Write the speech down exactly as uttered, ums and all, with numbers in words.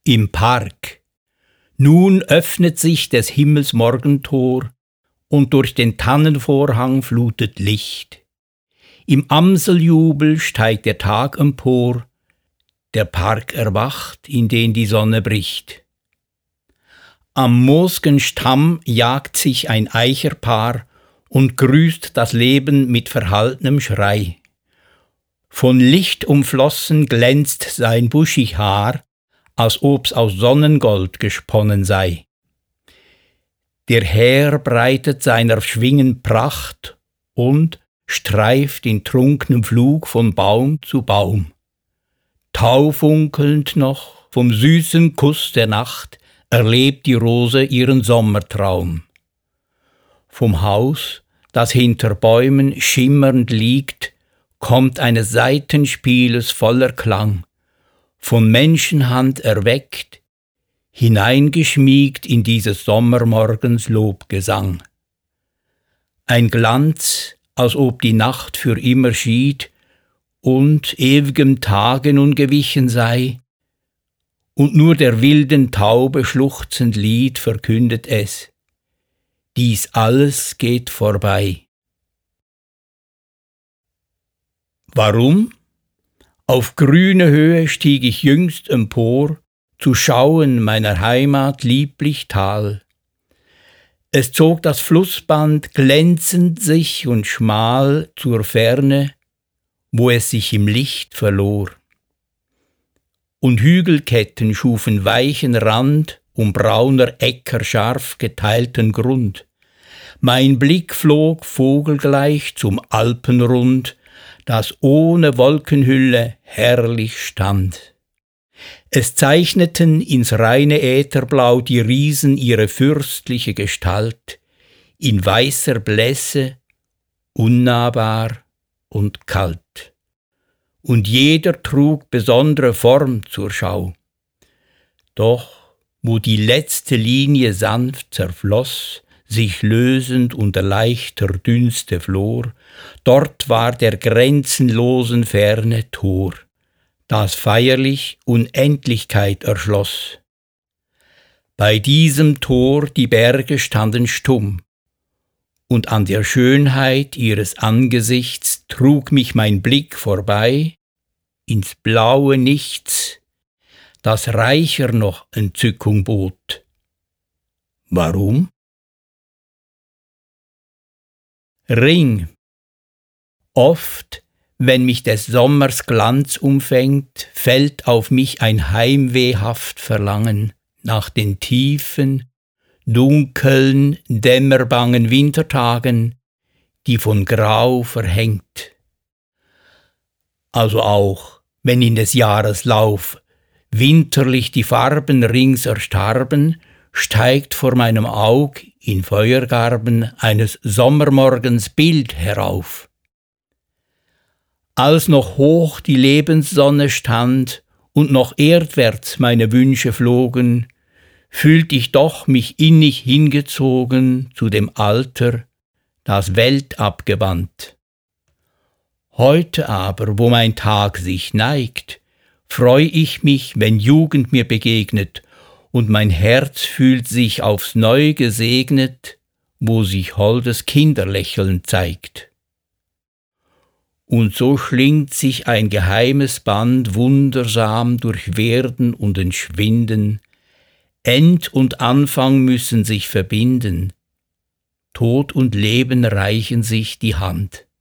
Im Park. Nun öffnet sich des Himmels Morgentor und durch den Tannenvorhang flutet Licht. Im Amseljubel steigt der Tag empor, der Park erwacht, in den die Sonne bricht. Am moosgen Stamm jagt sich ein Eicherpaar und grüßt das Leben mit verhaltenem Schrei. Von Licht umflossen glänzt sein buschig Haar, als ob's aus Sonnengold gesponnen sei. Der Häher breitet seiner Schwingen Pracht und streift in trunknem Flug von Baum zu Baum. Taufunkelnd noch vom süßen Kuss der Nacht erlebt die Rose ihren Sommertraum. Vom Haus, das hinter Bäumen schimmernd liegt, kommt eines Saitenspieles voller Klang, von Menschenhand erweckt, hineingeschmiegt in dieses Sommermorgens Lobgesang. Ein Glanz, als ob die Nacht für immer schied und ewigem Tage nun gewichen sei, und nur der wilden Taube schluchzend Lied verkündet es: Dies alles geht vorbei. Warum? Auf grüne Höhe stieg ich jüngst empor, zu schauen meiner Heimat lieblich Tal. Es zog das Flussband glänzend sich und schmal zur Ferne, wo es sich im Licht verlor. Und Hügelketten schufen weichen Rand um brauner Äcker scharf geteilten Grund. Mein Blick flog vogelgleich zum Alpenrund, das ohne Wolkenhülle herrlich stand. Es zeichneten ins reine Ätherblau die Riesen ihre fürstliche Gestalt, in weißer Blässe, unnahbar und kalt. Und jeder trug besondere Form zur Schau. Doch, wo die letzte Linie sanft zerfloss, sich lösend unter leichter Dünste flor, dort war der grenzenlosen Ferne Tor, das feierlich Unendlichkeit erschloss. Bei diesem Tor die Berge standen stumm, und an der Schönheit ihres Angesichts trug mich mein Blick vorbei ins blaue Nichts, das reicher noch Entzückung bot. Warum? Ring. Oft, wenn mich des Sommers Glanz umfängt, fällt auf mich ein heimwehhaft Verlangen nach den tiefen, dunkeln, dämmerbangen Wintertagen, die von Grau verhängt. Also auch, wenn in des Jahres Lauf winterlich die Farben rings erstarben, steigt vor meinem Aug in Feuergarben eines Sommermorgens Bild herauf. Als noch hoch die Lebenssonne stand und noch erdwärts meine Wünsche flogen, fühlt ich doch mich innig hingezogen zu dem Alter, das weltabgewandt. Heute aber, wo mein Tag sich neigt, freu ich mich, wenn Jugend mir begegnet, und mein Herz fühlt sich aufs Neu gesegnet, wo sich holdes Kinderlächeln zeigt. Und so schlingt sich ein geheimes Band wundersam durch Werden und Entschwinden, End und Anfang müssen sich verbinden, Tod und Leben reichen sich die Hand.